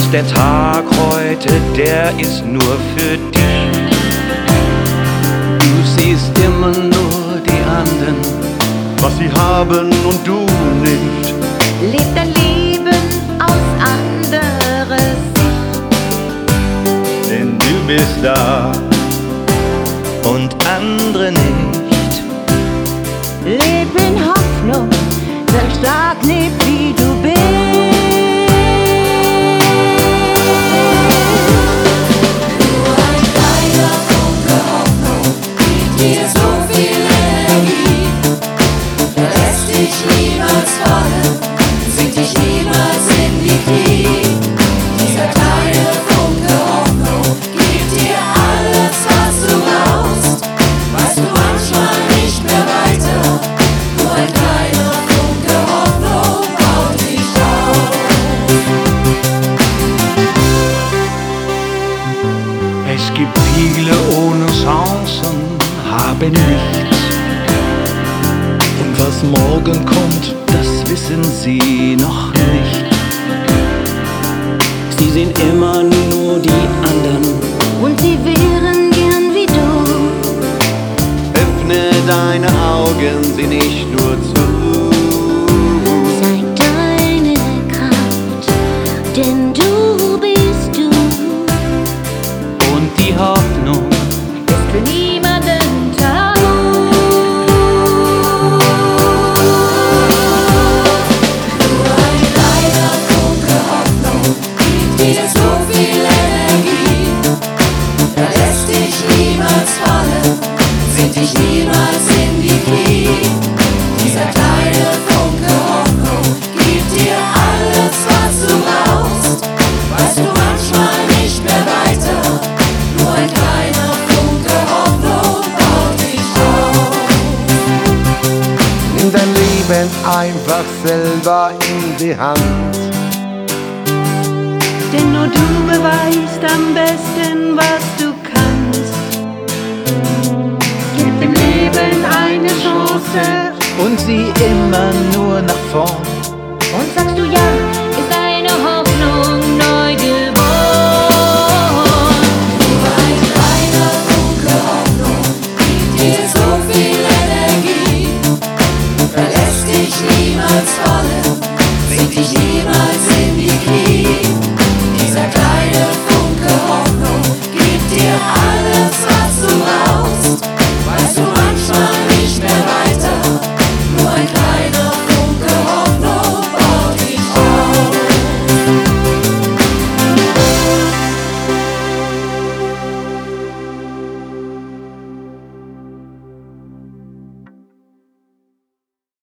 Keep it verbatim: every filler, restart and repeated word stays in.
der Tag heute, der ist nur für dich. Du siehst immer nur die anderen, was sie haben und du nicht. Leb dein Leben aus anderer Sicht, Denn du bist da und andere nicht. leb in Hoffnung, sei stark, leb wie du bist. Nur ein kleiner Funke Hoffnung gibt dir so viel Energie. Er lässt dich niemals fallen, zwingt dich niemals in die Knie. Dieser kleine Funke Hoffnung gibt dir alles, was du brauchst. Weißt du manchmal nicht mehr weiter, nur ein kleiner Funke Hoffnung baut dich auf. Es gibt viele ohne Chancen, haben nichts. Und was morgen kommt, Das wissen sie noch nicht. sie sehen immer nur die anderen. Und sie wären gern wie du. Öffne deine Augen, sieh nicht nur zu. Zeig deine Kraft, denn du bist du. Und die Hoffnung Ist für niemanden tabu. Nur ein kleiner Funke Hoffnung gibt dir so viel Energie. Er lässt dich niemals fallen, zwingt dich niemals in die Knie. Dieser kleine Funke Hoffnung gibt dir alles, was du brauchst. Weißt du manchmal nicht mehr weiter, nur ein kleiner Funke Hoffnung baut dich auf. Nimm dein Leben einfach selber in die Hand. Denn nur du beweist am besten, was du kannst. Gib dem Leben eine Chance Und sieh immer nur nach vorn. und sagst du ja